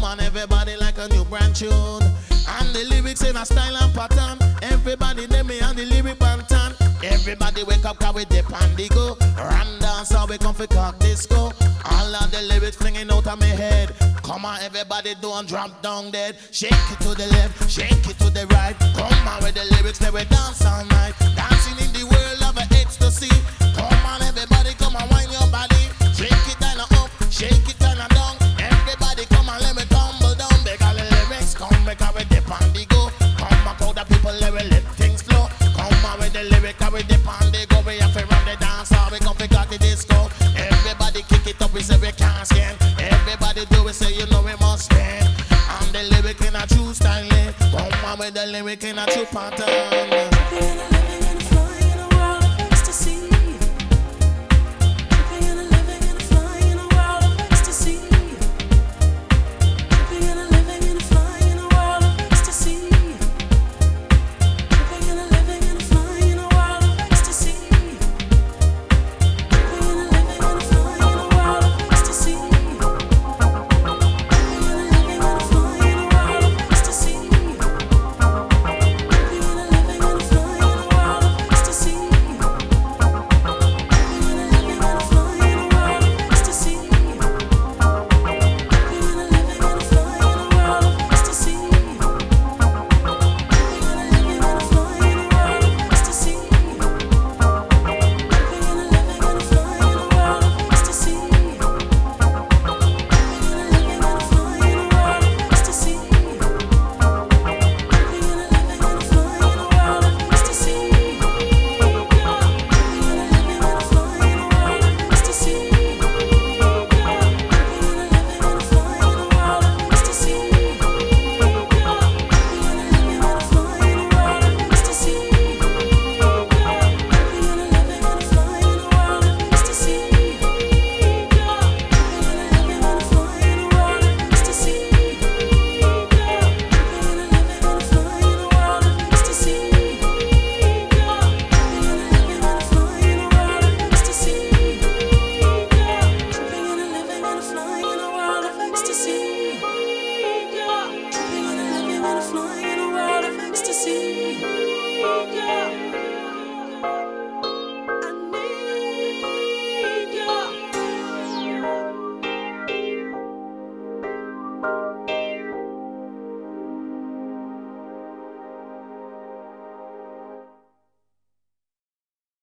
on everybody like a new brand tune. And the lyrics in a style and pattern. Everybody name me and the lyric bantan. Everybody wake up cause we dip and they go. Ram dance how we come for cock disco. All of the lyrics flinging out of my head. Come on everybody don't drop down dead. Shake it to the left, shake it to the right. Come on with the lyrics that we dance all night. Dancing in the world of ecstasy. Come on everybody come and wind your body. Shake it kinda up, shake it kinda down. Everybody come and let me tumble down. Because the lyrics come because we dip and they go. Come on crowd of people let we let things flow. Come on with the lyrics and we dip and they go. We have to run the dance or we come to cock the disco. Everybody kick it up, we say we can't stand. Everybody do it, say you know we must stand. And the lyric in a true style. Come on with the lyric in a true pattern.